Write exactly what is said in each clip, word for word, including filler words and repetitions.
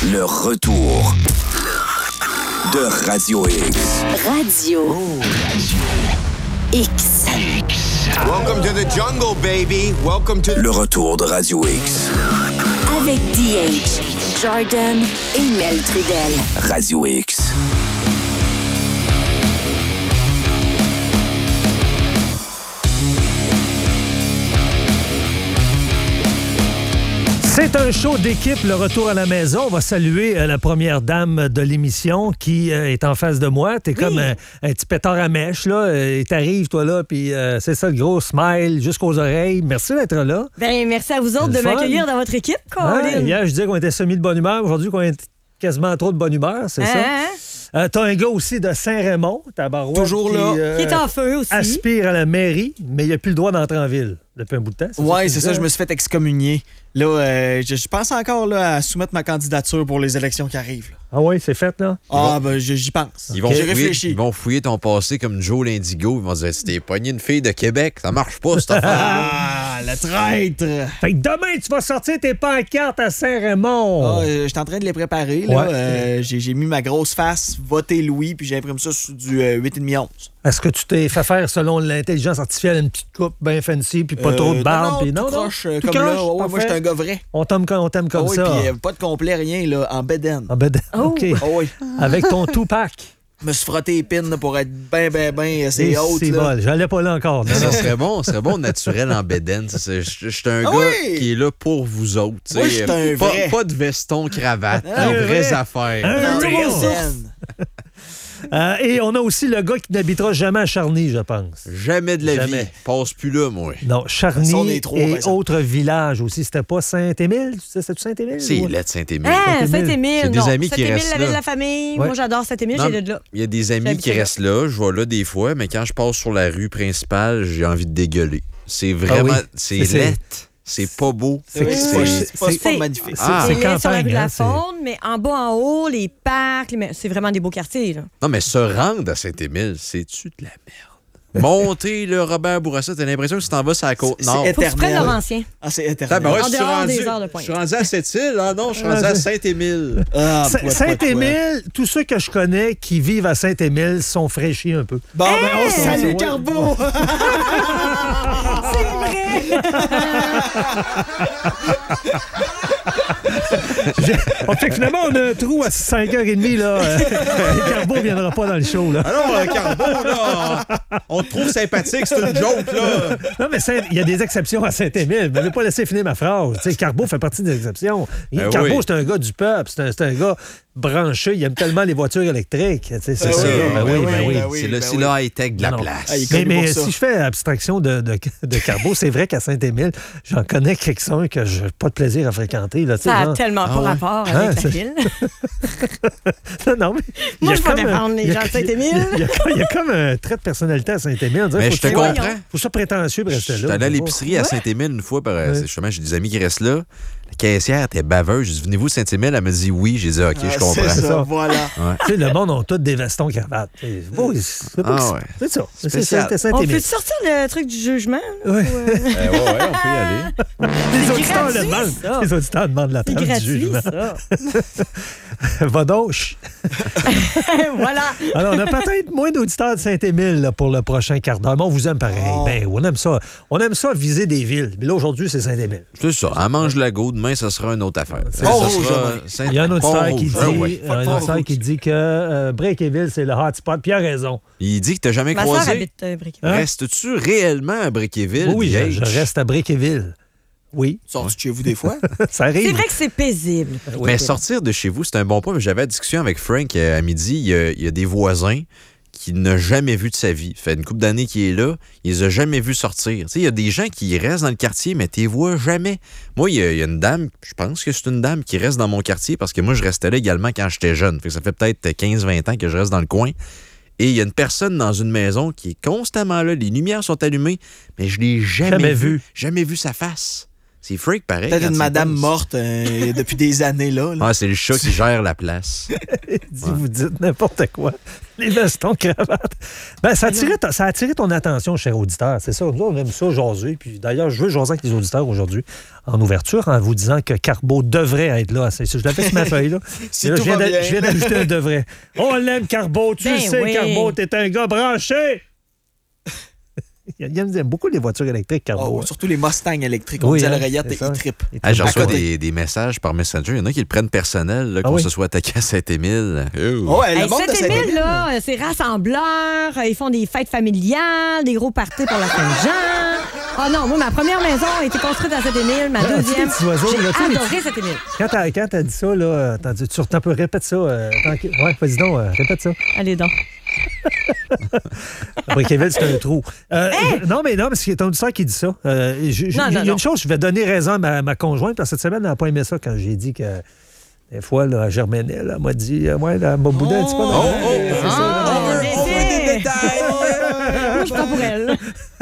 Le retour de Radio X. Radio Oh, X. Welcome to the jungle, baby. Welcome to... Le retour de Radio X. Avec D H, Jordan et Mel Trudel. Radio X. C'est un show d'équipe, le retour à la maison. On va saluer euh, la première dame de l'émission qui euh, est en face de moi. T'es oui. comme un, un petit pétard à mèche, là. Et t'arrives, toi, là, puis euh, c'est ça, le gros smile jusqu'aux oreilles. Merci d'être là. Ben, merci à vous autres de fun. m'accueillir dans votre équipe, ouais, hier, je disais qu'on était semi de bonne humeur. Aujourd'hui, qu'on est quasiment trop de bonne humeur, c'est hein? ça? Euh, t'as un gars aussi de Saint-Raymond, tabarouette. Toujours qui, là. Euh, qui est en feu aussi. Aspire à la mairie, mais il n'a plus le droit d'entrer en ville depuis un bout de temps. Oui, c'est ça, ça, je me suis fait excommunier. Là, euh, je, je pense encore là, à soumettre ma candidature pour les élections qui arrivent. Là. Ah oui, c'est fait, là? Ah, ben, j'y pense. Ils vont, J'ai fouiller, réfléchi. Ils vont fouiller ton passé comme Joe l'Indigo. Ils vont dire, si t'es pogné une fille de Québec, ça marche pas, cette affaire. Ah, le traître! Fait que demain, tu vas sortir tes pancartes à Saint-Raymond. Ah, euh, je suis en train de les préparer. Là. Ouais. Euh, j'ai, j'ai mis ma grosse face, voter Louis, puis j'imprime ça sur du euh, huit virgule cinq onze. Est-ce que tu t'es fait faire, selon l'intelligence artificielle, une petite coupe bien fancy, puis pas euh, trop de barbe? Non, puis non, tout non, croche, euh, tout comme croche, là. Ouais, moi, je suis un gars vrai. On t'aime, on t'aime comme oh, oui, ça. Puis euh, pas de complet, rien, là, en bedaine. En bedaine, oh. OK. Oh, oui. Avec ton two-pack. Je me suis frotté les pins là, pour être bien, bien, bien assez haute. C'est bon, j'allais pas là encore. Ça serait bon, ça serait bon naturel en bedaine. Je suis un ah gars oui! qui est là pour vous autres. Moi, je suis un pas, vrai. Pas de veston, cravate, Ah, des un vraies vrai. affaires. Un vrai. Euh, et on a aussi le gars qui n'habitera jamais à Charny, je pense. Jamais de la Jamais. vie. Passe plus là, moi. Non, Charny trois, et autres villages aussi. C'était pas Saint-Émile? C'était Saint-Émile? C'est ou... là de Saint-Émile. Ah, Saint-Émile. C'est des non. amis qui Saint-Émile, restent la ville là. de la famille. Ouais. Moi, j'adore Saint-Émile, Non, j'ai de là. Il y a des amis qui restent là. Je vais là des fois, mais quand je passe sur la rue principale, j'ai envie de dégueuler. C'est vraiment... Ah oui. C'est C'est- laid. C'est pas beau. C'est, Oui, c'est, oui. c'est pas, c'est pas C'est- magnifique. Ah. C'est C'est laid sur la rue campagne, de la hein, c'est- Faune, mais en bas, en haut, les parcs, les... c'est vraiment des beaux quartiers. Là. Non, mais se rendre à Saint-Émile, c'est-tu de la merde? Monter le Robert Bourassa, t'as l'impression que tu t'en vas sur la côte C'est- nord. c'est Faut que tu prennes éternel. Laurentien. Ah, c'est Ah, éternel. ben ouais, En je suis dehors rendu, des heures de je pointe. suis rendu à Sept-Îles. Ah non, je suis rendu à Saint-Émile. Ah, Sa- pouet, pouet, Saint-Émile, tous ceux que je connais qui vivent à Saint-Émile sont fraîchis un peu. Bon, ben, on Hey! salue Ouais. Carbo! C'est vrai! On fait que finalement, on a un trou à cinq heures trente, là. Euh, Carbo ne viendra pas dans le show, là. Alors, euh, Carbo, là, on te trouve sympathique, c'est une joke, là. Non, mais Saint- il y a des exceptions à Saint-Émile. Vous m'avez pas laissé finir ma phrase. Tu sais, Carbo fait partie des exceptions. Ben Carbo, oui. c'est un gars du peuple. C'est un, c'est un gars branché. Il aime tellement les voitures électriques. Tu sais, c'est Ben ça. oui, Ben oui, ben ben oui, oui. ben oui. C'est le, c'est le high-tech de la Non, non. place. Ah, il est Mais, connu mais pour ça. si je fais abstraction de, de, de Carbo, c'est vrai qu'à Saint-Émile, j'en connais quelques-uns que je n'ai pas de plaisir à fréquenter. Là, tu sais, Ça n'a genre- tellement Ah pas ouais. rapport Hein, avec c'est- la ville. Non, non, mais il y Moi, a je peux comme un- défendre les il y a- gens de Saint-Émile. Il y, a, il y a comme un trait de personnalité à Saint-Émile. On dirait Mais faut je te que- comprends. voyons. faut ça prétentieux de Je rester suis là. allé à l'épicerie à Saint-Émile une fois, par, Ouais. justement, j'ai des amis qui restent là. La caissière était baveuse. J'ai dit, venez-vous de Saint-Émile? Elle m'a dit oui. J'ai dit, OK, Ah, je comprends. C'est ça, ça. voilà. Tu sais, le monde a tous des vestons cravates. C'est oui, c'est pas Ah que- ouais. c'est ça. C'est Spécial. c'est- c'est On Saint-Émile. peut sortir le truc du jugement? là, Ouais. ou, euh, Euh, ouais, ouais, on peut y aller. Les auditeurs le gratuit, demandent. ça. Les auditeurs demandent la C'est table du gratuit, jugement. ça. Va donc. chut. Voilà. Alors, on a peut-être moins d'auditeurs de Saint-Émile là, pour le prochain quart d'heure, mais on vous aime pareil. Oh. Ben, on aime ça. On aime ça viser des villes. Mais là, aujourd'hui, c'est Saint-Émile. C'est ça. Elle mange la go. Demain, ça sera une autre affaire. Ça Pont-Rouge, sera demain. Saint- Il y a un auditeur qui dit, Pont-Rouge. Ah ouais. un auditeur qui dit que euh, Breakéville, c'est le hotspot. Puis il a raison. Il dit que t'as jamais Ma soeur croisé. habite euh, Brickell. Hein? Restes-tu réellement à Brickeville? Oui, je, je D H? reste à Breakéville. Oui, Sorti de chez vous des fois? ça arrive. C'est vrai que c'est paisible. Mais sortir de chez vous, c'est un bon point. J'avais la discussion avec Frank euh, à midi. Il y a, il y a des voisins qu'il n'a jamais vu de sa vie. Ça fait une couple d'années qu'il est là. Il les a jamais vus sortir. Tu sais, il y a des gens qui restent dans le quartier, mais tu les vois jamais. Moi, il y, a, il y a une dame, je pense que c'est une dame qui reste dans mon quartier parce que moi, je restais là également quand j'étais jeune. Fait que ça fait peut-être quinze vingt ans que je reste dans le coin. Et il y a une personne dans une maison qui est constamment là. Les lumières sont allumées, mais je l'ai jamais, Jamais vu. vu. Jamais vu sa face. C'est freak, pareil. Peut-être quand une tu madame penses. morte euh, depuis des années, là. là. Ah, c'est le chat qui gère la place. Si vous dites n'importe quoi. Les vestons, cravates. Ben, ça, a attiré, ta- ça a attiré ton attention, cher auditeur. C'est ça. Nous, on aime ça jaser. Puis d'ailleurs, je veux jaser avec les auditeurs aujourd'hui en ouverture en vous disant que Carbo devrait être là. C'est, je l'avais sur ma feuille, là. Si Là, tout je, viens va d'a- bien. je viens d'ajouter un devrait. On l'aime, Carbo. Tu Ben le sais, oui. Carbo, t'es un gars branché. Il aime beaucoup les voitures électriques, Carbo. Oh, surtout les Mustangs électriques. On Oui, dit à hein, l'oreillette, c'est ils ça. trippent. Il Ah, je tripe reçois à côté. des, des messages par Messenger. Il y en a qui le prennent personnel, là, Ah qu'on oui? se soit attaqué à Saint-Émile. Oh. Oh, ouais, le Hey, monde de Saint-Émile, Saint-Émile. là, euh, c'est rassembleurs, euh, ils font des fêtes familiales, des gros parties pour la Saint-Jean. Ah non, moi, ma première maison a été construite à Saint-Émile, ma Ah, deuxième, tu sais, les petits oiseaux, j'ai là, tu sais, les adoré Saint-Émile. Quand t'as, quand t'as dit ça, là, attends, tu, tu peux répéter ça. Euh, tranquille. Ouais, vas-y donc, euh, répète ça. Allez donc. Brickeville, c'est un trou. Euh, je- non, mais non, parce qu'il y a ton auditeur qui dit ça. Euh, je- je- Non, il y a non, une non. chose, je vais donner raison à ma, ma conjointe, parce que cette semaine, elle n'a pas aimé ça quand j'ai dit que des fois, là, Germaine, elle m'a dit, euh, ouais, elle m'a boudé un petit peu. Oh, dans- oh, Ouais, c'est ça. Ah, On veut- on veut des mais- détails. Moi, je suis pas pour elle.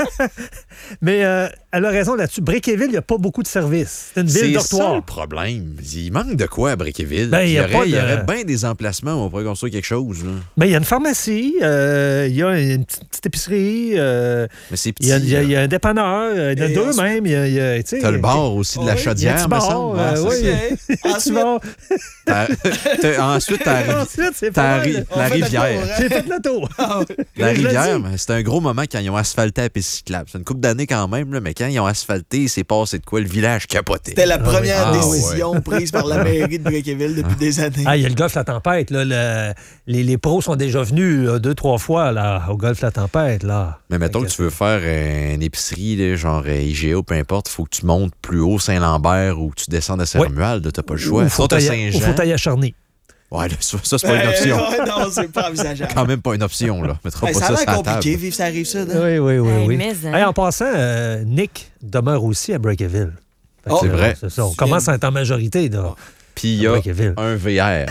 Mais euh, elle a raison là-dessus. Brickeville, il n'y a pas beaucoup de services. C'est une ville C'est ça dortoir. le problème. Il manque de quoi à Brickeville? Ben, il y a aurait, pas il y de- aurait bien des emplacements où on pourrait construire quelque chose. Là. Mais il y a une pharmacie, euh, il y a une petite, petite épicerie, euh, Mais c'est petit. il y, a- il y a- il y là. a un dépanneur, euh, il y en a Et deux ensuite- même. Il y a, il y a, tu sais, T'as le bar aussi de la Oui, il y a un chaudière, petit me bar, semble. euh, Ouais, c'est oui. ça. Tu Ensuite, vas- T'as- t'as- Ensuite, t'as la, Ensuite, c'est t'as pas la mal. ri- on la fait le rivière. tour, hein? J'ai fait le tour. La Je l'ai rivière, dit. mais c'était un gros moment quand ils ont asphalté la piste cyclable. C'est une couple d'années quand même, là, mais quand ils ont asphalté, c'est passé de quoi? Le village capoté. C'était la première Ah, décision prise par la mairie de Brickeville depuis des années. Ah, il y a le golf La Tempête. Là, le- les, les pros sont déjà venus euh, deux, trois fois là, au golf La Tempête. Là. Mais mettons que tu veux faire euh, une épicerie, là, genre euh, I G A ou peu importe, il faut que tu montes plus haut Saint-Lambert ou que tu descendes à Saint-Romuald. T'as pas le choix. Ou Sinon, t'as Fauteuil- Ou Saint-Jean. Fauteuil à Charny. Ouais, là, ça, ça, c'est pas une option. Euh, ouais, non, c'est pas envisageable. Quand même pas une option, là. Mettra Hey, pas ça a ça l'air sur la compliqué, table. vivre ça arrive ça. Oui, oui, oui. Hey, oui. mais, hein. Hey, en passant, euh, Nick demeure aussi à Brickeville. Fait que, Oh, c'est euh, vrai. C'est ça. On commence à être en majorité. Là. Puis il y a Brickeville. un V R.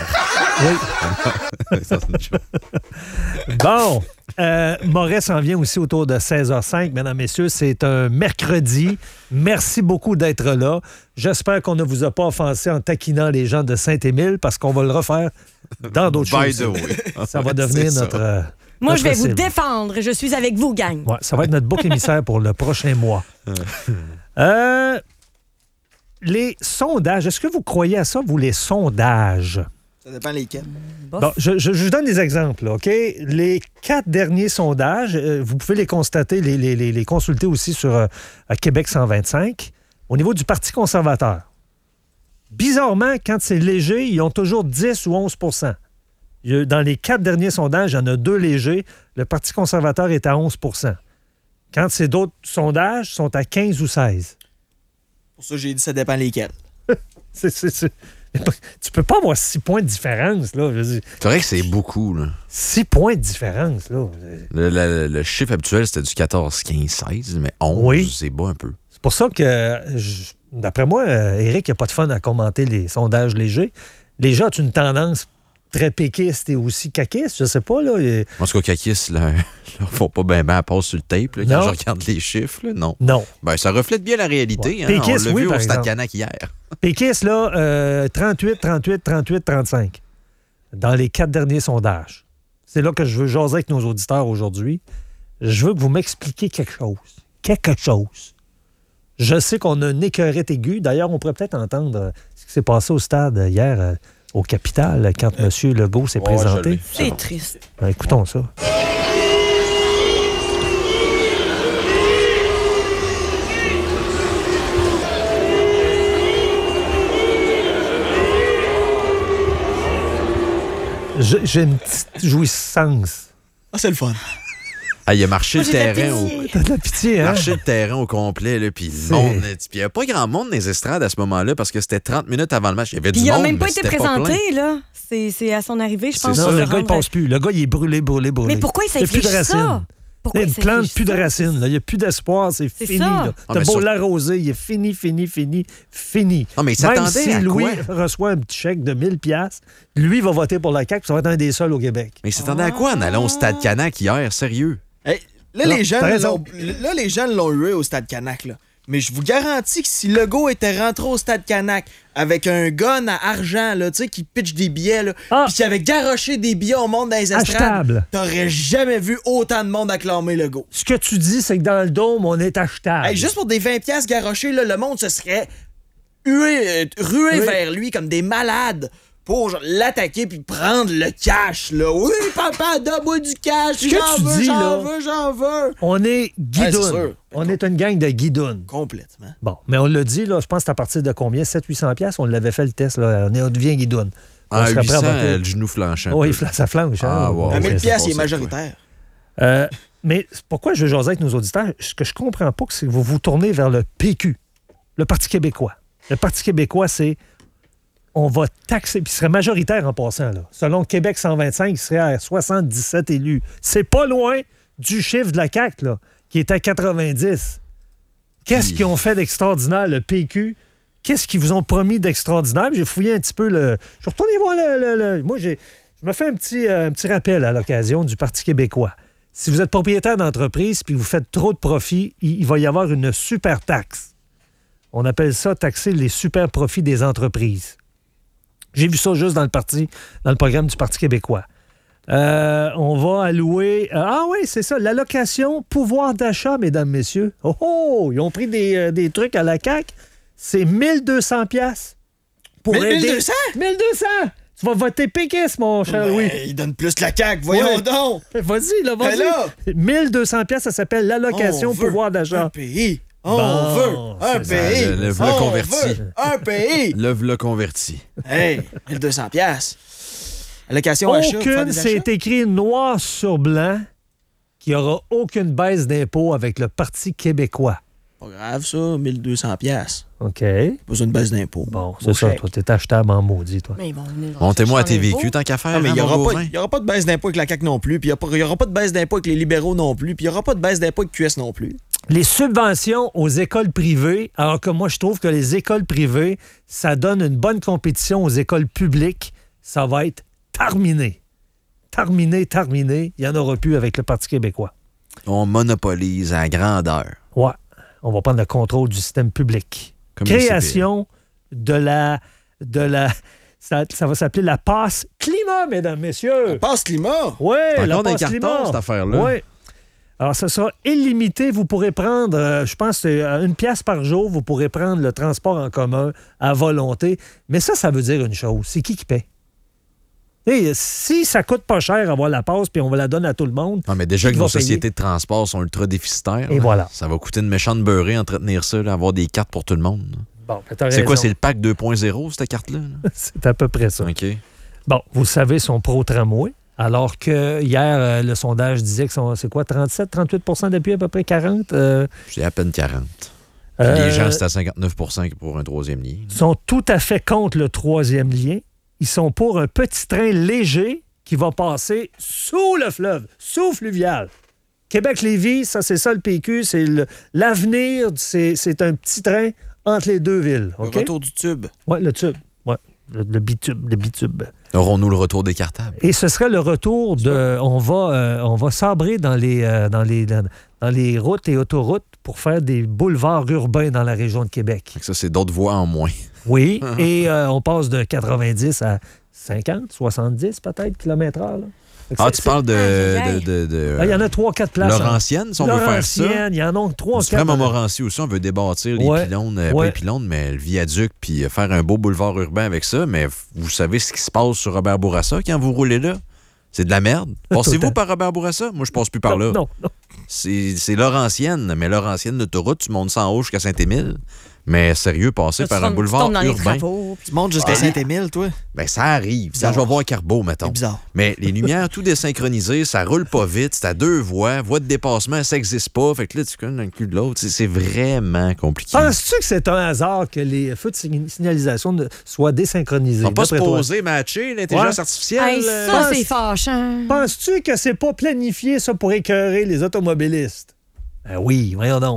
Oui. Ça, c'est une chose. Bon, euh, Moret s'en vient aussi autour de seize heures cinq, mesdames, messieurs. C'est un mercredi. Merci beaucoup d'être là. J'espère qu'on ne vous a pas offensé en taquinant les gens de Saint-Émile parce qu'on va le refaire dans d'autres By choses. the way. Ça va devenir C'est ça. notre. euh, Moi, je notre vais vous cible. défendre. Je suis avec vous, gang. Ouais, ça va être notre bouc émissaire pour le prochain mois. Euh, les sondages, est-ce que vous croyez à ça, vous, les sondages? Ça dépend lesquels. Bof. Bon, je, je- je vous donne des exemples, là, OK? Les quatre derniers sondages, euh, vous pouvez les constater, les, les- les- les consulter aussi sur euh, à Québec cent vingt-cinq, au niveau du Parti conservateur. Bizarrement, quand c'est léger, ils ont toujours dix ou onze pour cent. Il y a- Dans les quatre derniers sondages, il y en a deux légers. Le Parti conservateur est à onze pour cent. Quand c'est d'autres sondages, ils sont à quinze ou seize. Pour ça, j'ai dit ça dépend lesquels. C'est, c'est- c'est- Tu peux pas avoir six points de différence, là. Je veux dire, C'est vrai que c'est beaucoup, là. six points de différence, là. Le, le- le chiffre habituel, c'était du quatorze, quinze, seize, mais onze, Oui. c'est bas un peu. C'est pour ça que, je- d'après moi, euh, Éric n'a pas de fun à commenter les sondages légers. Les gens ont une tendance très péquiste et aussi caquiste, je sais pas, là. Et- En tout cas, Kakis, là, là faut pas bien ben à passer sur le tape, là, quand Non. je regarde les chiffres, là, non. Non. Ben, ça reflète bien la réalité, Ouais. hein. Pékis, On l'a oui, vu par au Stade exemple. Canac hier. Péquiste, là, euh, trente-huit, trente-huit, trente-huit, trente-cinq. Dans les quatre derniers sondages. C'est là que je veux jaser avec nos auditeurs aujourd'hui. Je veux que vous m'expliquiez quelque chose. Quelque chose. Je sais qu'on a une écœurette aiguë. D'ailleurs, on pourrait peut-être entendre euh, ce qui s'est passé au stade euh, hier euh, au Capitole quand M. Legault s'est Ouais, je présenté. l'ai. C'est triste. Ben, écoutons ça. Je- J'ai une petite jouissance. Ah, c'est le fun. Ah, il a marché Moi, le j'ai de la terrain au... pitié. T'as de la pitié, hein? marché le terrain au complet, là, puis le C'est- monde... Puis il n'y avait pas grand monde dans les estrades à ce moment-là, parce que c'était trente minutes avant le match. Il y avait Puis du il n'a monde, même pas mais été c'était présenté, plein. là. C'est c'est à son arrivée, je C'est pense. ça. Non, qu'il le se gars, il rendrait. passe plus. Le gars, il est brûlé, brûlé, brûlé. Mais pourquoi il y a plus de s'inflige racines. ça? Pourquoi Il il ne plante s'inflige plus de ça? racines. là. Il n'y a plus d'espoir. C'est C'est fini. ça. là. Ah, T'as mais beau sur- l'arroser, il est fini, fini, fini, fini. Non, mais il Même s'attendait si à Louis quoi? reçoit un petit chèque de mille piastres, lui va voter pour la C A Q, puis ça va être un des seuls au Québec. Mais il s'attendait à quoi en allant au Stade Canac hier? Sérieux? Hey, là, Non, les t'as jeunes raison. l'ont, là, les jeunes l'ont eu au Stade Canac. Là. Mais je vous garantis que si Legault était rentré au Stade Canac avec un gun à argent, là, tu sais, qui pitch des billets, là, Ah. puis qui avait garoché des billets au monde dans les estrades, Achetable. t'aurais jamais vu autant de monde acclamer Legault. Ce que tu dis, c'est que dans le dôme, on est achetable. Hey, juste pour des vingt piastres garochés, là, le monde se serait hué, euh, rué Oui. vers lui comme des malades pour genre, l'attaquer puis prendre le cash, là. Oui, papa, donne-moi du cash, Ce que j'en tu veux, dis, j'en là- veux, j'en veux. On est Ouais, c'est guidoune. sûr. On est une gang de guidounes. Complètement. Bon, mais on l'a dit, là, je pense que c'est à partir de combien? sept cents à huit cents piastres, on l'avait fait le test, là. On, est, on devient guidoune. On Ah, serait prêt à huit cents, voter. euh, le genou flanchant. Oui, un peu. ça flanche. hein? Ah, wow. À Ouais, mille c'est piastres, il est passé, majoritaire. Euh, mais pourquoi je veux jaser avec nos auditeurs? Ce que je comprends pas, c'est que vous vous tournez vers le P Q, le Parti québécois. Le Parti québécois, c'est on va taxer, puis il serait majoritaire en passant. Là. Selon Québec cent vingt-cinq, il serait à soixante-dix-sept élus. C'est pas loin du chiffre de la C A Q, là, qui est à quatre-vingt-dix. Qu'est-ce Puis- qu'ils ont fait d'extraordinaire, le P Q? Qu'est-ce qu'ils vous ont promis d'extraordinaire? J'ai fouillé un petit peu le... Je suis retourné voir le... le- le- Moi, j'ai... je me fais un petit, euh, un petit rappel à l'occasion du Parti québécois. Si vous êtes propriétaire d'entreprise puis vous faites trop de profits, il, il va y avoir une super taxe. On appelle ça taxer les super profits des entreprises. J'ai vu ça juste dans le parti, dans le programme du Parti québécois. Euh, on va allouer... euh, ah oui, c'est ça, l'allocation pouvoir d'achat, mesdames, messieurs. Oh, oh! Ils ont pris des, euh, des trucs à la C A Q. C'est mille deux cents piastres pour mille aider... deux cents? mille deux cents! Tu vas voter péquiste, mon cher Louis. Ouais, il donne plus que la C A Q, voyons Ouais. donc. Vas-y, là, vas-y. Mais là- mille deux cents piastres, ça s'appelle l'allocation On veut pouvoir Un d'achat. pays. On Bon, veut un c'est ça, pays. le- le On v'là converti. veut un pays. Le v'là converti. Hey, mille deux cents piastres. Allocation achat, pour faire Aucune, des c'est achats? écrit noir sur blanc qu'il n'y aura aucune baisse d'impôt avec le Parti québécois. Pas grave, ça, mille deux cents piastres. OK. Pas besoin de baisse d'impôt. Bon, c'est Beau ça. chèque. Toi, t'es achetable en maudit, toi. Mais ils vont venir Montez-moi à chercher T V l'impôt. Q tant qu'à faire. Ah, mais il hein, n'y mon aura, beau pas- vin. il y aura pas de baisse d'impôt avec la C A Q non plus, puis il n'y aura pas de baisse d'impôt avec les libéraux non plus, puis il n'y aura pas de baisse d'impôt avec Q S non plus. Les subventions aux écoles privées, alors que moi, je trouve que les écoles privées, ça donne une bonne compétition aux écoles publiques, ça va être terminé. Terminé, terminé. Il n'y en aura plus avec le Parti québécois. On monopolise à grandeur. Ouais. On va prendre le contrôle du système public. Comme les Création de la... de la ça, ça va s'appeler la passe climat, mesdames, messieurs. Passe climat. Oui, Encore la des passe cartons, climat. cette affaire-là. Oui. Alors, ça sera illimité. Vous pourrez prendre, euh, je pense, c'est à une pièce par jour, vous pourrez prendre le transport en commun à volonté. Mais ça, ça veut dire une chose. C'est qui qui paie? Et si ça coûte pas cher avoir la passe puis on va la donner à tout le monde, Non, mais déjà qui que va nos payer? sociétés de transport sont ultra déficitaires. Et là, voilà. Ça va coûter une méchante beurrée entretenir ça, là, avoir des cartes pour tout le monde. là. Bon, ben, t'as C'est quoi, raison. c'est le pack deux point zéro, cette carte-là? là? C'est à peu près ça. OK. Bon, vous savez, son pro-tramway, alors que hier, euh, le sondage disait que son- c'est quoi, trente-sept, trente-huit d'appui, à peu près quarante? Euh, C'est à peine quarante. Puis euh, les gens, c'est à cinquante-neuf pour un troisième lien. sont tout à fait contre le troisième lien. Ils sont pour un petit train léger qui va passer sous le fleuve, sous fluvial. Québec-Lévis, ça, c'est ça le P Q, c'est le- l'avenir, c'est c'est un petit train entre les deux villes. Le OK? retour du tube. Ouais, le tube. Ouais, le, le bitube, le bitube. Aurons-nous le retour des cartables? Et ce serait le retour de. On va, euh, on va sabrer dans les, euh, dans, les, dans, dans les routes et autoroutes pour faire des boulevards urbains dans la région de Québec. Fait que ça, c'est d'autres voies en moins. Oui, et euh, on passe de quatre-vingt-dix à cinquante, soixante-dix peut-être kilomètres heure. là. Fait que Ah, c'est- tu parles de... Aïe, aïe, aïe. de, de- de- Ah, il y en a trois, quatre places. Laurentienne, si on veut faire ça. Laurentienne, il y en a trois, On se ferait quatre. Montmorency aussi, on veut débâtir les Ouais, pylônes, euh, pas ouais. les pylônes, mais le viaduc, puis euh, faire un beau boulevard urbain avec ça. Mais vous savez ce qui se passe sur Robert Bourassa quand vous roulez là? C'est de la merde. Tout le Passez-vous temps. par Robert Bourassa? Moi, je passe plus par là. Non, non, non. C'est c'est Laurentienne, mais Laurentienne, l'autoroute, tu montes ça en haut jusqu'à Saint-Émile. Mais sérieux, passer Tu par un tombes- tu boulevard tombes dans les urbain, travaux. Tu montes jusqu'à Ah. Saint-Émile, toi. ben ça arrive. Quand Bizarre. je vais voir Carbeau, mettons. C'est bizarre. Mais les lumières, tout désynchronisé, ça roule pas vite, c'est à deux voies, voie de dépassement, ça n'existe pas. Fait que là, tu connais dans le cul de l'autre. C'est- C'est vraiment compliqué. Penses-tu que c'est un hasard que les feux de sign- signalisation ne- soient désynchronisés? On va pas se d'après toi? poser, matcher l'intelligence Ouais. artificielle. Hey, euh, ça, pense- c'est fâchant. Penses-tu que c'est pas planifié, ça, pour écœurer les automobilistes? Ben oui, voyons donc.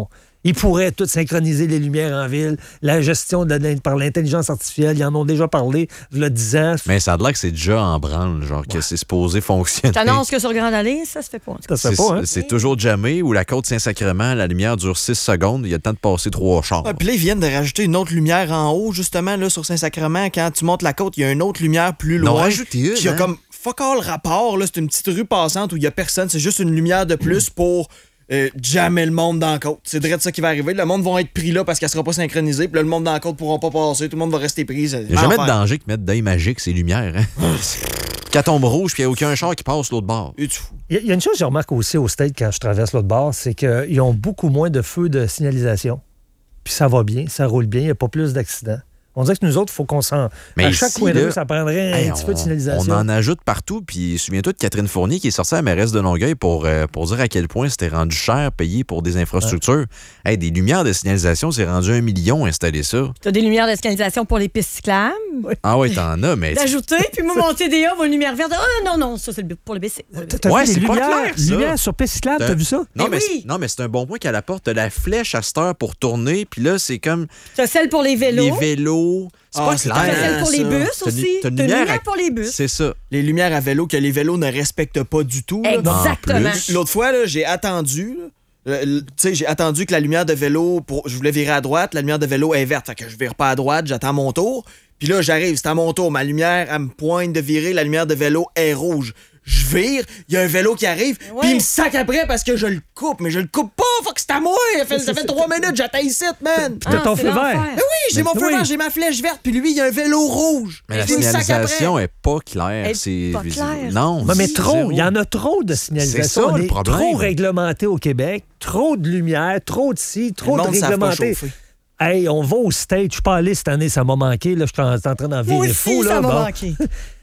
Ils pourraient tout synchroniser les lumières en ville, la gestion de la, par l'intelligence artificielle, ils en ont déjà parlé, il y a dix ans. Mais ça a l'air que c'est déjà en branle, genre que c'est supposé fonctionner. Je t'annonce que sur Grande Allée, ça se fait pas. Ça se fait C'est pas, hein? c'est toujours jamais où la côte Saint-Sacrement, la lumière dure six secondes, il y a le temps de passer trois chars. Ah, puis là, ils viennent de rajouter une autre lumière en haut, justement, là, sur Saint-Sacrement. Quand tu montes la côte, il y a une autre lumière plus Ils en ont loin. rajouté une, Qui a hein? comme fuck all rapport, là. C'est une petite rue passante où il y a personne. C'est juste une lumière de plus pour euh, jammer le monde dans la côte. C'est direct ça qui va arriver. Le monde va être pris là parce qu'elle sera pas synchronisée. Puis là, le monde dans la côte ne pourra pas passer. Tout le monde va rester pris. Il n'y a jamais de danger qu'ils mettent d'œil magique ces lumières. Hein? Quand tombe rouge, puis il n'y a aucun char qui passe l'autre bord. Et tu fous. Il y a une chose que je remarque aussi au States quand je traverse l'autre bord, c'est qu'ils ont beaucoup moins de feux de signalisation. Puis ça va bien, ça roule bien, il n'y a pas plus d'accidents. On dirait que nous autres, il faut qu'on s'en... Mais à chaque ici, coin de là, rue, ça prendrait un hey, petit on, feu de signalisation. on en ajoute partout. Puis souviens-toi de Catherine Fournier qui est sortie à la mairesse de Longueuil pour, euh, pour dire à quel point c'était rendu cher payer pour des infrastructures. Ouais. Hey, des lumières de signalisation, c'est rendu un million installer ça. Tu as des lumières de signalisation pour les pistes cyclables. Ah oui, t'en as, mais... D'ajouter, puis moi, mon T D A va une lumière verte. Ah non, non, ça, c'est le- pour le B C. T'as- t'as Ouais, vu les c'est pas lumières, clair, ça. lumières sur piste cyclable, t'as vu ça? Non, Mais mais, oui. c'est- non, mais c'est un bon point qu'à la porte. T'as la flèche à cette heure pour tourner, puis là, c'est comme Tu as celle pour les vélos. les vélos. C'est Ah, pas c'est Tu as clair. celle pour les ça. bus T'as une- aussi. t'as une Tu as une lumière lumière à- pour les bus. C'est ça. Les lumières à vélo que les vélos ne respectent pas du tout. là. Exactement. En plus. L'autre fois, là, j'ai attendu. là, euh, l- Tu sais, j'ai attendu que la lumière de vélo, pour, je voulais virer à droite, la lumière de vélo est verte. Fait que je vire pas à droite, j'attends mon tour. Puis là, j'arrive, c'est à mon tour. Ma lumière, elle me pointe de virer, la lumière de vélo est rouge. Je vire, il y a un vélo qui arrive, Ouais. puis il me sac après parce que je le coupe. Mais je le coupe pas, fuck, c'est à moi. Ça fait, ça fait trois minutes, j'attends ici, man. T'as ton Ah, c'est feu vert. l'enfer. Mais oui, j'ai Mais mon feu oui. vert, j'ai ma flèche verte, puis lui, il y a un vélo rouge. Mais la Puis il me sac signalisation après. est pas claire. Elle est c'est pas claire. Non. Ouais, mais c'est trop, zéro. il y en a trop de signalisation. C'est ça, On le est problème. trop réglementé au Québec, trop de lumière, trop de ci, trop Le de monde savent pas réglementé. chauffer. Hey, on va au State. Je suis pas allé cette année, ça m'a manqué. Là, je suis en, en train d'en virer Moi fou. aussi, Là, ça m'a bon. manqué.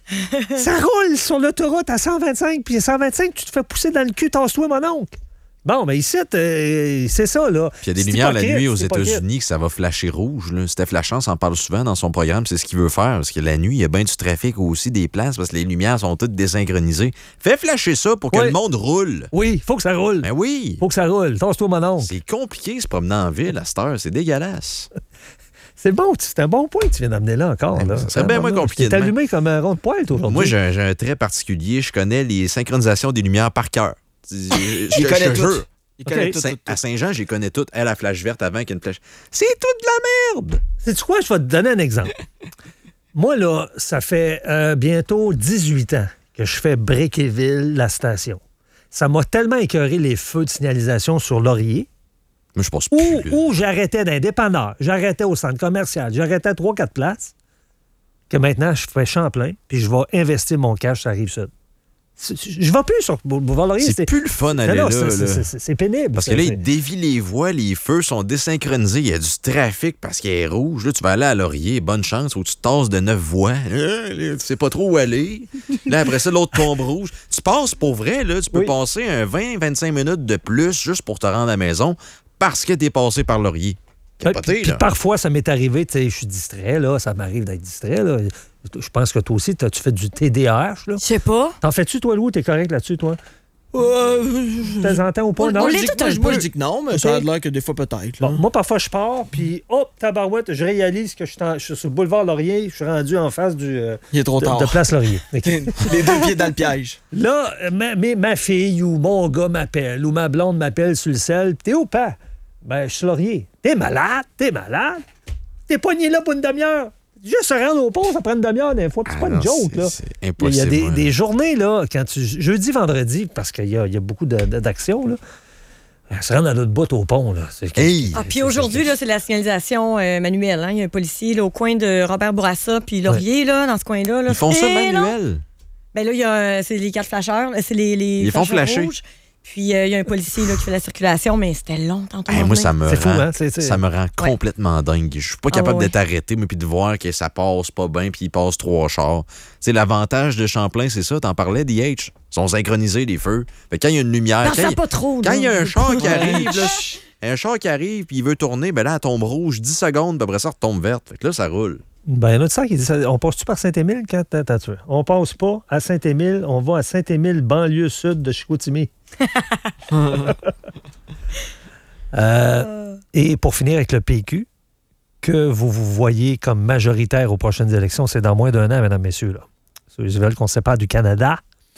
Ça roule sur l'autoroute à cent vingt-cinq, puis à cent vingt-cinq, tu te fais pousser dans le cul, tasse-toi, mon oncle. Bon, mais ici, euh, c'est ça, là. Puis il y a des C'est lumières la hypocrite, nuit aux c'est hypocrite. États-Unis que ça va flasher rouge. Là. Steph Lachance en parle souvent dans son programme. C'est ce qu'il veut faire. Parce que la nuit, il y a bien du trafic aussi, des places, parce que les lumières sont toutes désynchronisées. Fais flasher ça pour que Ouais. le monde roule. Oui, il faut que ça roule. Ben oui. faut que ça roule. Tasse-toi, mon oncle. C'est compliqué se promener en ville à cette heure. C'est dégueulasse. C'est bon, c'est un bon point que tu viens d'amener là encore. Ouais, Là. ça serait bien moins compliqué T'es de allumé comme un rond de poil, toi, aujourd'hui. Moi, j'ai un, j'ai un trait particulier. Je connais les synchronisations des lumières par cœur. Je, je- Il je connaît te tout. jure. Il connaît Ok. tout, Saint- tout, tout. À Saint-Jean, j'y connais toutes. Elle, la flash verte avant qu'il y ait une flèche. C'est toute de la merde! Sais-tu quoi? Je vais te donner un exemple. Moi, là, ça fait euh, bientôt dix-huit ans que je fais Bréquéville, la station. Ça m'a tellement écœuré les feux de signalisation sur Laurier, Moi, je pense où, plus. là. où j'arrêtais d'un dépanneur, j'arrêtais au centre commercial, j'arrêtais à trois quatre places, que maintenant, je fais Champlain, puis je vais investir mon cash sur la Rive-Sud. C'est- Je vais plus sur Boulevard Laurier. C'est plus le fun Non, d'aller non, là. c'est- là. c'est- c'est c'est pénible. Parce que ça, là, c'est- ils dévient les voies, les feux sont désynchronisés, il y a du trafic parce qu'il est rouge. Là, tu vas aller à Laurier, bonne chance, où tu te tasses de neuf voies. Euh, là, tu sais pas trop où aller. Là, après ça, l'autre tombe rouge. Tu passes pour vrai, là, tu peux Oui. passer un vingt à vingt-cinq minutes de plus juste pour te rendre à la maison parce que t'es passé par Laurier. Capoté, Puis, puis là. parfois, ça m'est arrivé, tu sais, je suis distrait, là, ça m'arrive d'être distrait, là. Je pense que toi aussi, t'as- tu fais du T D A H, là. Je sais pas. T'en fais-tu, toi, Louis? T'es correct là-dessus, toi? Euh, De temps en temps ou pas? On- non? on Moi, je l'est dis tout que- moi, un je- moi, peu. je dis que non, mais Ok. ça a l'air que des fois, peut-être. là. Bon, moi, parfois, je pars, puis hop, tabarouette, je réalise que je suis, en- je suis sur le boulevard Laurier, je suis rendu en face du, euh, Il est trop de, tard. de Place Laurier. OK. Les deux pieds dans le piège. Là, euh, ma, mais ma fille ou mon gars m'appelle, ou ma blonde m'appelle sur le sel, puis t'es où, pas? Ben, je suis sur Laurier. T'es malade? T'es malade? T'es pogné là pour une demi-heure. Juste se rendre au pont, ça prend une demi-heure des fois, puis c'est Ah pas non, une joke, c'est- là. c'est Il y impossible. a des, ouais. des journées, là, quand tu. Jeudi, vendredi, parce qu'il y a, il y a beaucoup de- de- d'actions, là. Ça se rend à l'autre bout au pont, là. C'est- Hey! Ah, puis aujourd'hui, là, c'est la signalisation euh, manuelle. Hein. Il y a un policier là, au coin de Robert Bourassa puis Laurier, là, dans ce coin-là. Là. Ils font ça Eh, non. manuel. Ben là, il y a, euh, c'est les quatre flasheurs. C'est les, les Ils les font flasheurs flasher. rouges. Puis euh, il y a un policier là, qui fait la circulation, mais c'était long tantôt. Hey, moi, ça me C'est fou, rend, hein? C'est- c'est- ça me rend complètement dingue. Je suis pas Ah, capable ouais. d'être arrêté, mais puis de voir que ça passe pas bien, puis il passe trois chars. C'est l'avantage de Champlain, c'est ça. T'en parlais, D H. Ils sont synchronisés, les feux. Fait que quand il y a une lumière, Non, quand ça il- pas trop. quand là. il y a un char qui Ouais. arrive, là, un char qui arrive, puis il veut tourner, ben là, elle tombe rouge dix secondes, puis après ça, elle retombe verte. Fait que là, ça roule. Ben, il y en a de ça qui dit ça. On passe-tu par Saint-Émile quand t'as t'as tué? On passe pas à Saint-Émile, on va à Saint-Émile, banlieue sud de Chicoutimi. Euh, et pour finir avec le P Q, que vous vous voyez comme majoritaire aux prochaines élections, c'est dans moins d'un an, mesdames, messieurs. Là. Ceux qui veulent qu'on se sépare du Canada.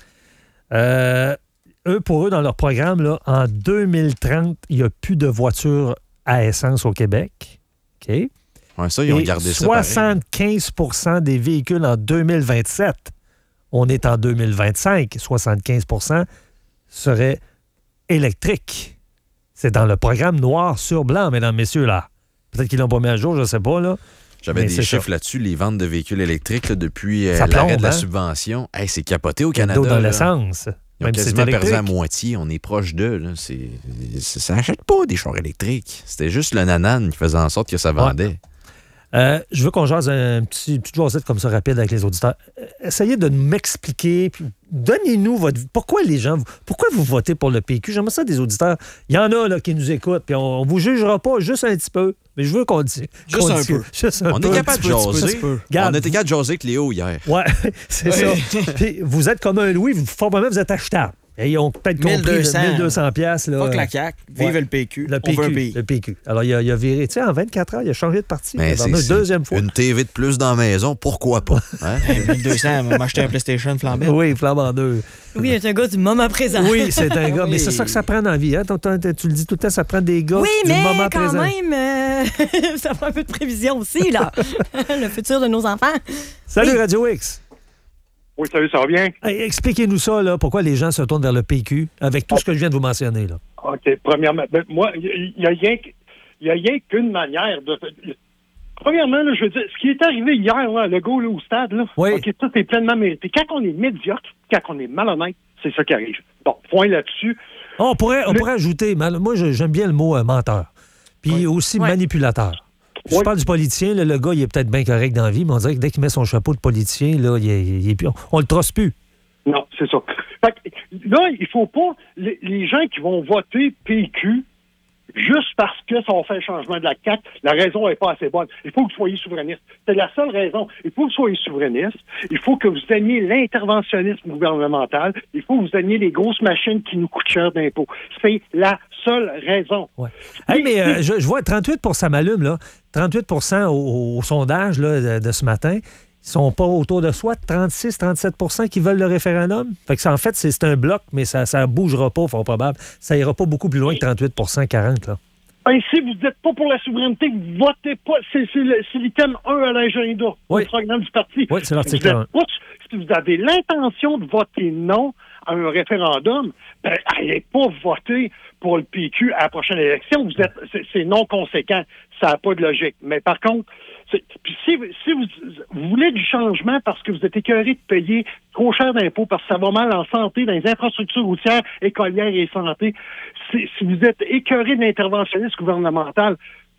Euh, eux, pour eux, dans leur programme, là, en deux mille trente, il n'y a plus de voitures à essence au Québec. OK? Ouais, ça, ils ont Et gardé ça soixante-quinze pour cent des véhicules en deux mille vingt-sept. On est en deux mille vingt-cinq. soixante-quinze pour cent seraient électriques. C'est dans le programme noir sur blanc, mesdames, messieurs, là. Peut-être qu'ils l'ont pas mis à jour, je ne sais pas, là. J'avais Mais des c'est chiffres ça. là-dessus, les ventes de véhicules électriques là, depuis euh, Ça l'arrêt plombe, de la hein? subvention. Hey, c'est capoté au Il y a Canada. d'eau dans là. l'essence. Ils ont Même si c'est quasiment perdu électrique. à moitié. On est proche d'eux. Là. C'est, c'est- ça n'achète pas des chars électriques. C'était juste le nanan qui faisait en sorte que ça vendait. Euh, je veux qu'on jase un petit, une petite jasette comme ça rapide avec les auditeurs. Euh, Essayez de m'expliquer, puis donnez-nous votre... Pourquoi les gens... Pourquoi vous votez pour le P Q? J'aimerais ça des auditeurs. Il y en a là, qui nous écoutent, puis on ne vous jugera pas juste un petit peu, mais je veux qu'on dise... Juste qu'on un dise- peu. Juste un On peu. est capable de petit peu, petit peu, jaser. petit peu. Regarde, On était capable de jaser avec Léo hier. Ouais, c'est ça. Puis vous êtes comme un Louis, vous, formellement, vous êtes achetable. Et ils ont peut-être compris mille deux cents. le mille deux cents piastres. Là, Fuck la C A Q. Vive Ouais. le P Q. Le On P veut un Q. pays. Le P Q. Alors, il a, il a viré, tu sais, en vingt-quatre heures, il a changé de parti. Mais Il a c'est, une c'est deuxième fois. une T V de plus dans la maison, pourquoi pas? Hein? mille deux cents, on va m'acheter un PlayStation flambé. Oui, flambant deux. Oui, il est un gars du moment présent. Oui, c'est un gars. Mais Oui. c'est ça que ça prend dans la vie. Hein? Ton- ton- Tu le dis tout le temps, ça prend des gars Oui, du mais moment quand présent. même, euh, ça prend un peu de prévision aussi, là. Le futur de nos enfants. Salut Oui. Radio X. Oui, salut, ça va bien? Hey, expliquez-nous ça, là, pourquoi les gens se tournent vers le P Q avec tout ce que je viens de vous mentionner. Là. OK. Premièrement, ben, moi, il n'y a rien qu'- il y a rien qu'une manière de. Premièrement, là, je veux dire, ce qui est arrivé hier, là, le go là, au stade, là, Oui. OK, ça, c'est pleinement mérité. Quand on est médiocre, quand on est malhonnête, c'est ça qui arrive. Bon, point là-dessus. Oh, on pourrait, on Le- pourrait ajouter, mal- moi je- j'aime bien le mot euh, menteur, puis aussi Ouais. manipulateur. Je Oui. parle du politicien, là, le gars, il est peut-être bien correct dans la vie, mais on dirait que dès qu'il met son chapeau de politicien, là, il est- il est plus- on, on le trosse plus. Non, c'est ça. Fait que, là, il faut pas. Les, les gens qui vont voter P Q, juste parce que ça va faire le changement de la C A Q, la raison n'est pas assez bonne. Il faut que vous soyez souverainiste. C'est la seule raison. Il faut que vous soyez souverainiste. Il faut que vous aimiez l'interventionnisme gouvernemental. Il faut que vous aimiez les grosses machines qui nous coûtent cher d'impôts. C'est la seule raison. Ouais. Hey, mais euh, je, je vois trente-huit ça m'allume, là. trente-huit au, au, au sondage là, de, de ce matin. Ils sont pas autour de soi, trente-six à trente-sept qui veulent le référendum. Fait que ça, en fait, c'est, c'est un bloc, mais ça ne bougera pas, fort probable. Ça ira pas beaucoup plus loin que trente-huit quarante là. Ben, si vous n'êtes pas pour la souveraineté, vous votez pas. C'est, c'est, le- c'est l'item un à l'agenda, Oui. le programme du parti. Oui, c'est l'article Vous êtes un. pas- Si vous avez l'intention de voter non à un référendum, ben, allez pas voter pour le P Q à la prochaine élection. Vous êtes, c'est, c'est non conséquent. Ça n'a pas de logique. Mais par contre, c'est, puis si, si vous, vous voulez du changement parce que vous êtes écœuré de payer trop cher d'impôts parce que ça va mal en santé, dans les infrastructures routières, écolières et santé, si, si vous êtes écœuré de l'interventionnisme gouvernemental,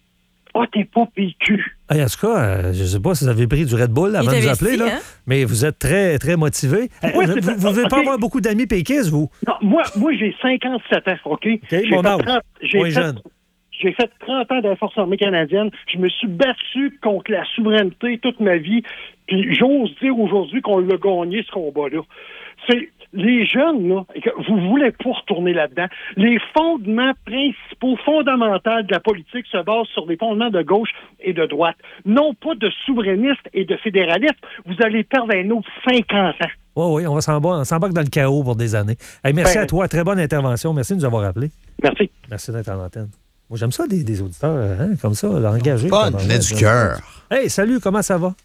votez pas P Q. Hey, en tout cas, euh, je ne sais pas si vous avez pris du Red Bull avant Il est de nous investi, appeler, là, hein? mais vous êtes très, très motivé. Euh, Oui, vous c'est ne ça. devez pas OK. avoir beaucoup d'amis péquistes, vous? Non, moi, moi j'ai cinquante-sept ans, OK? J'ai mon fait âge. trente j'ai Moins fait- jeune. J'ai fait trente ans dans la Force armée canadienne. Je me suis battu contre la souveraineté toute ma vie. Puis j'ose dire aujourd'hui qu'on l'a gagné, ce combat-là. C'est les jeunes, là, et que vous voulez pas retourner là-dedans. Les fondements principaux, fondamentaux de la politique se basent sur des fondements de gauche et de droite. Non pas de souverainistes et de fédéralistes. Vous allez perdre un autre cinquante ans. Oui, oui, on va s'embarquer, on s'embarque dans le chaos pour des années. Hey, merci Ben- à toi, très bonne intervention. Merci de nous avoir appelés. Merci. Merci d'être en antenne. Moi, j'aime ça, des, des auditeurs hein, comme ça, là, engagés. Fun. Comme- Venait du cœur. Hey, salut, comment ça va?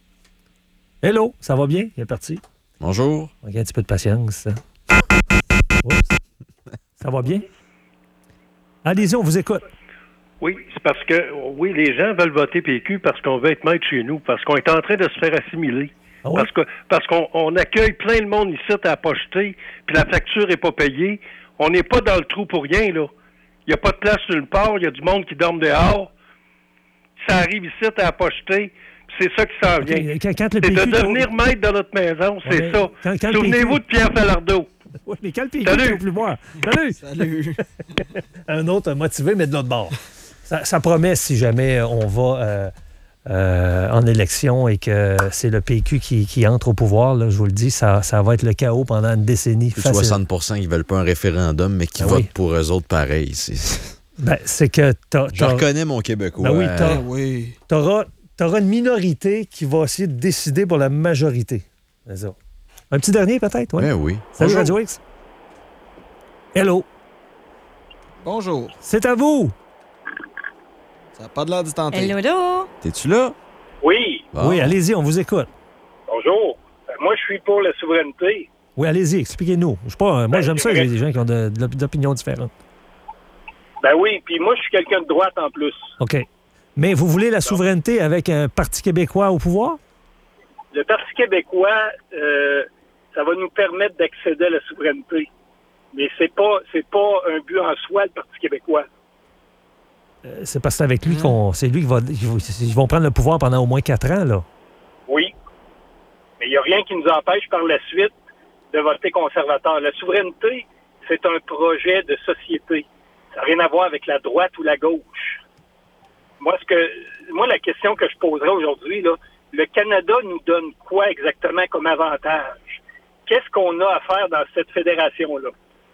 Hello, ça va bien? Il est parti. Bonjour. On a un petit peu de patience. Oups. Ça va bien? Allez-y, on vous écoute. Oui, c'est parce que, oui, les gens veulent voter P Q parce qu'on veut être maître chez nous, parce qu'on est en train de se faire assimiler. Ah oui? Parce que parce qu'on on accueille plein de monde ici à la pocheter, puis la facture n'est pas payée. On n'est pas dans le trou pour rien, là. Il n'y a pas de place nulle part, il y a du monde qui dorme dehors. Ça arrive ici à la pocheter, puis c'est ça qui s'en vient. OK, quand- quand le C'est P Q de devenir maître de notre maison, c'est Ouais, ça. quand- quand le Souvenez-vous P Q de Pierre Falardeau. Oui, mais quand le P Q Salut. ne peut plus boire. Salut! Salut. Un autre motivé, mais de l'autre bord. Ça, ça promet si jamais on va euh, euh, en élection et que c'est le P Q qui, qui entre au pouvoir, là, je vous le dis, ça, ça va être le chaos pendant une décennie. Plus de facile. soixante qui ne veulent pas un référendum, mais qui Ben votent oui. pour eux autres pareil. C'est... Ben, c'est que t'as, Je t'as- reconnais mon Québécois. Ben oui, t'as- Ah oui. t'auras, t'auras une minorité qui va essayer de décider pour la majorité. C'est ça. Un petit dernier, peut-être, oui. Ben oui. Salut, Bonjour. Radio X. Hello. Bonjour. C'est à vous. Ça n'a pas de l'air du tenter. Hello, hello. T'es-tu là? Oui, Bon. Oui, allez-y, on vous écoute. bonjour. Euh, Moi, je suis pour la souveraineté. Oui, allez-y, expliquez-nous. Je sais pas, moi, Ben, j'aime ça, c'est il y a vrai. des gens qui ont de- de- d'opinions différentes. Ben oui, puis moi, je suis quelqu'un de droite en plus. OK. Mais vous voulez la souveraineté avec un Parti québécois au pouvoir? Le Parti québécois, euh, ça va nous permettre d'accéder à la souveraineté. Mais c'est pas c'est pas un but en soi, le Parti québécois. Euh, C'est parce que c'est avec lui qu'on. C'est lui qui va. Ils vont- ils vont prendre le pouvoir pendant au moins quatre ans, là. Oui. Mais il n'y a rien qui nous empêche par la suite de voter conservateur. La souveraineté, c'est un projet de société. Ça n'a rien à voir avec la droite ou la gauche. Moi, ce que moi, la question que je poserais aujourd'hui, là, le Canada nous donne quoi exactement comme avantage? Qu'est-ce qu'on a à faire dans cette fédération-là?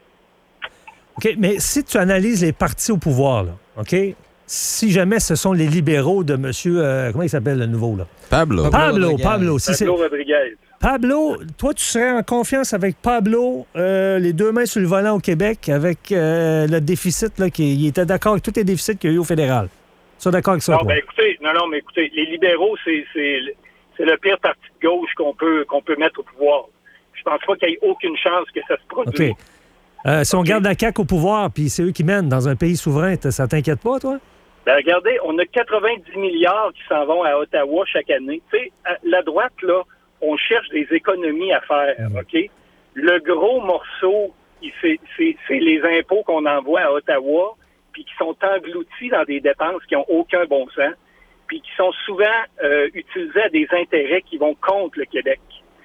OK, mais si tu analyses les partis au pouvoir, là, OK? Si jamais ce sont les libéraux de monsieur. euh, comment il s'appelle le nouveau, là? Pablo. Pablo, Rodriguez. Pablo. Si c'est- Pablo Rodriguez. Pablo, toi, tu serais en confiance avec Pablo, euh, les deux mains sur le volant au Québec, avec euh, le déficit, là, qui, il était d'accord avec tous les déficits qu'il y a eu au fédéral. Tu es d'accord avec ça, Non, toi? ben écoutez, non, non, mais écoutez, les libéraux, c'est, c'est, c'est le pire parti de gauche qu'on peut, qu'on peut mettre au pouvoir. Je pense pas qu'il y ait aucune chance que ça se produise. OK. Euh, si on garde la C A Q au pouvoir, puis c'est eux qui mènent dans un pays souverain, t- ça t'inquiète pas, toi? Ben regardez, on a quatre-vingt-dix milliards qui s'en vont à Ottawa chaque année. Tu sais, à la droite, là, on cherche des économies à faire, OK? Le gros morceau, il- c'est, c'est, c'est les impôts qu'on envoie à Ottawa, puis qui sont engloutis dans des dépenses qui n'ont aucun bon sens, puis qui sont souvent euh, utilisés à des intérêts qui vont contre le Québec.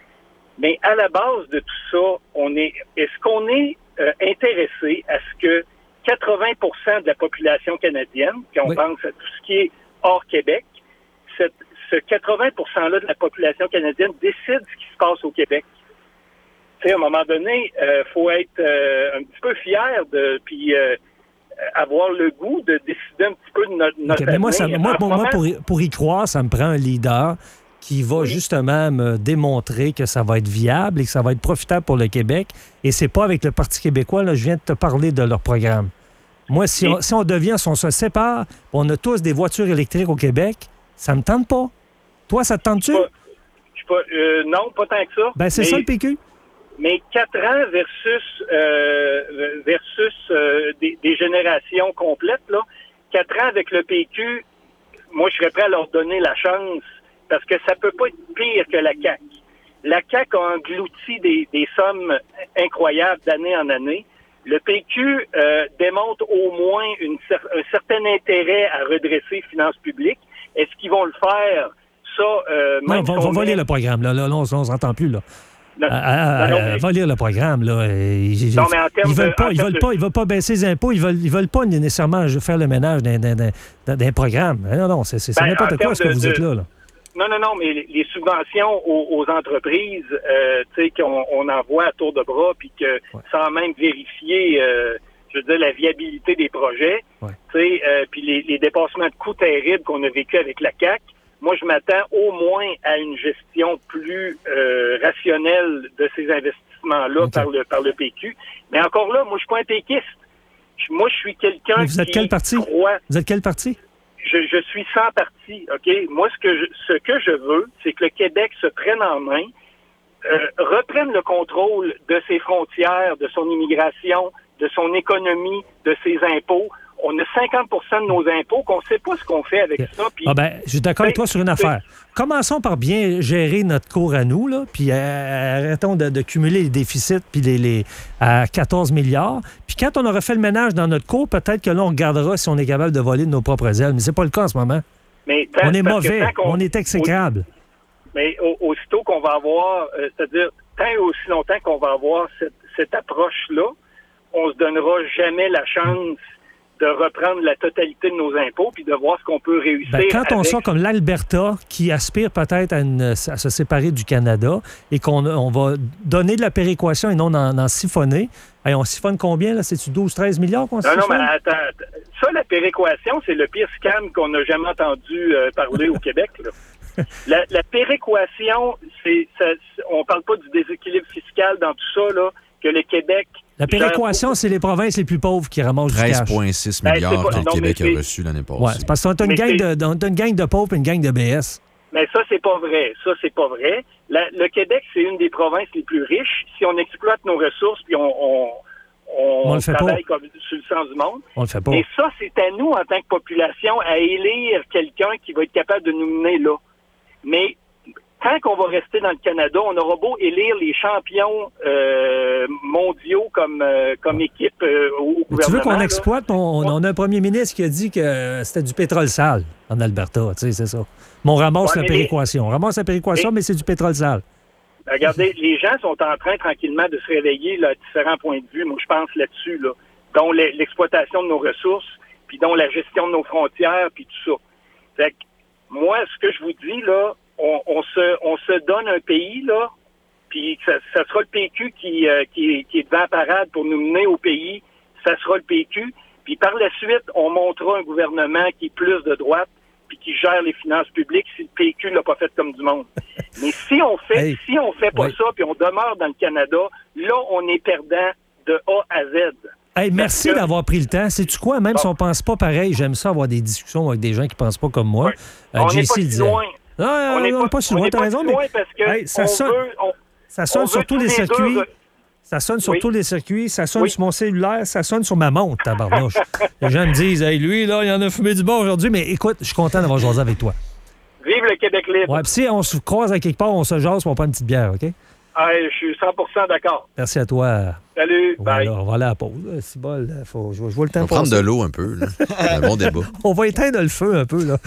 Mais à la base de tout ça, on est, est-ce qu'on est euh, intéressé à ce que quatre-vingts pour cent de la population canadienne, puis on Oui. pense à tout ce qui est hors Québec, cette, ce quatre-vingts pour cent-là de la population canadienne décide ce qui se passe au Québec. Tu sais, à un moment donné, il euh, faut être euh, un petit peu fier de, puis euh, avoir le goût de décider un petit peu de notre, notre OK, mais moi, ça- avenir. moi, En pour, ce moi, moment, pour y, pour y croire, ça me prend un leader qui va justement me démontrer que ça va être viable et que ça va être profitable pour le Québec. Et c'est pas avec le Parti québécois, là, je viens de te parler de leur programme. Moi, si, Mais- on, si on devient, si on se sépare, on a tous des voitures électriques au Québec, ça me tente pas. Toi, ça te tente-tu? pas- je suis pas, euh, non, pas tant que ça. Ben, c'est Mais- ça le P Q. Mais quatre ans versus euh, versus euh, des, des générations complètes, là, quatre ans avec le P Q, moi, je serais prêt à leur donner la chance parce que ça peut pas être pire que la C A Q. La C A Q a englouti des, des sommes incroyables d'année en année. Le P Q euh, démontre au moins une cer- un certain intérêt à redresser les finances publiques. Est-ce qu'ils vont le faire? Ça, euh, Non, même va, si va, on va met- lire le programme. Là, là, là, on, on s'entend plus. Là. Non, Ah, ah, non, ah, mais- va lire le programme. Là. Et Ils, Non, mais en termes ils veulent de- pas, en ils termes veulent de- pas, ils veulent pas baisser les impôts. Ils veulent, ils veulent pas nécessairement faire le ménage d'un, d'un, d'un, d'un programme. Non, non, c'est, c'est, c'est Ben, n'importe en quoi ce que termes vous de- dites là. là. Non, non, non, mais les, les subventions aux, aux entreprises, euh, tu sais, qu'on on envoie à tour de bras, puis que sans même vérifier, euh, je veux dire, la viabilité des projets, Ouais. tu sais, euh, puis les, les dépassements de coûts terribles qu'on a vécu avec la C A Q, moi, je m'attends au moins à une gestion plus euh, rationnelle de ces investissements-là OK. par le par le P Q. Mais encore là, moi, je suis pas un péquiste. Je- Moi, je suis quelqu'un Mais vous êtes qui quel parti? croit... Vous êtes quel parti? Je, je suis sans parti, OK? Moi, ce que je, ce que je veux, c'est que le Québec se prenne en main, euh, reprenne le contrôle de ses frontières, de son immigration, de son économie, de ses impôts. On a cinquante pour cent de nos impôts qu'on ne sait pas ce qu'on fait avec ça. Puis, Ah ben, je suis d'accord avec Ben, toi sur une affaire. Commençons par bien gérer notre cours à nous, là, puis euh, arrêtons de, de cumuler les déficits puis les, les, à quatorze milliards. Puis quand on aura fait le ménage dans notre cours, peut-être que là, on regardera si on est capable de voler de nos propres ailes. Mais c'est pas le cas en ce moment. mais tant- On est parce que mauvais, tant qu'on- on est exécrable. Mais au- aussitôt qu'on va avoir, euh, c'est-à-dire, tant et aussi longtemps qu'on va avoir cette, cette approche-là, on se donnera jamais la chance de reprendre la totalité de nos impôts puis de voir ce qu'on peut réussir. Ben, quand on avec. sort comme l'Alberta, qui aspire peut-être à, une- à se séparer du Canada, et qu'on on va donner de la péréquation et non en, en siphonner, hey, on siphonne combien, là? C'est-tu douze treize milliards qu'on Non, non, siphonne? mais attends, attends. Ça, ça, la péréquation, c'est le pire scam qu'on n'a jamais entendu euh, parler au Québec. Là. La, la péréquation, c'est, ça, on parle pas du déséquilibre fiscal dans tout ça, là, que le Québec... La péréquation, c'est les provinces les plus pauvres qui ramassent du cash. treize virgule six milliards Ben, pas, que le non, Québec mais a reçu l'année passée. Ouais, c'est parce qu'on a une, gang de, on a une gang de pauvres et une gang de B S. Mais ça, c'est pas vrai. Ça, c'est pas vrai. La, le Québec, c'est une des provinces les plus riches. Si on exploite nos ressources puis on, on, on, on le fait travaille pas. comme sur le sens du monde. On le fait pas. Et ça, c'est à nous, en tant que population, à élire quelqu'un qui va être capable de nous mener là. Mais tant qu'on va rester dans le Canada, on aura beau élire les champions euh, mondiaux comme, euh, comme équipe euh, au Mais gouvernement. tu veux qu'on là. exploite? On, on a un premier ministre qui a dit que c'était du pétrole sale en Alberta. Tu sais, c'est ça. Mais on ramasse Ouais, la mais péréquation. On ramasse la péréquation, Mais- mais c'est du pétrole sale. Regardez, les gens sont en train tranquillement de se réveiller là, à différents points de vue. Moi, je pense là-dessus, là, dont l'e- l'exploitation de nos ressources, puis dont la gestion de nos frontières, puis tout ça. Fait que, moi, ce que je vous dis, là, on, on se on se donne un pays, là, puis ça, ça sera le P Q qui, euh, qui, qui est devant la parade pour nous mener au pays. Ça sera le P Q. Puis par la suite, on montrera un gouvernement qui est plus de droite, puis qui gère les finances publiques si le P Q l'a pas fait comme du monde. Mais si on fait, Hey. si on fait pas Oui. ça, puis on demeure dans le Canada, là, on est perdant de A à Z. Hey, merci Parce que- d'avoir pris le temps. Sais-tu quoi? Même Bon. si on pense pas pareil, j'aime ça avoir des discussions avec des gens qui pensent pas comme moi. Ouais. Euh, on n'est J C pas le si disait. loin. Non, on n'est on n'est pas si on loin, n'est t'as pas raison, si mais loin parce que hey, ça on sonne- veut, on- ça sonne on sur veut tous tous les les circuits. deux- Ça sonne sur Oui. tous les circuits, ça sonne Oui. sur mon cellulaire, ça sonne sur ma montre, tabarnouche. Les gens me disent, hey, lui, là, il en a fumé du bon aujourd'hui, mais écoute, je suis content d'avoir jasé avec toi. Vive le Québec libre. Ouais, puis si on se croise à quelque part, on se jase, on prend une petite bière, OK? Ah, je suis cent pour cent d'accord. Merci à toi. Salut, Voilà, bye. on va aller à la pause. Euh, C'est bol, là, faut, je, vois- je vois le temps On va prendre passer. de l'eau un peu. Là. Un bon débat. On va éteindre le feu un peu, là.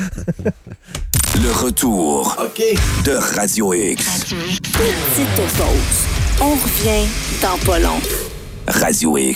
Le retour de Radio X. Petite pause. On revient dans pas long. Radio X.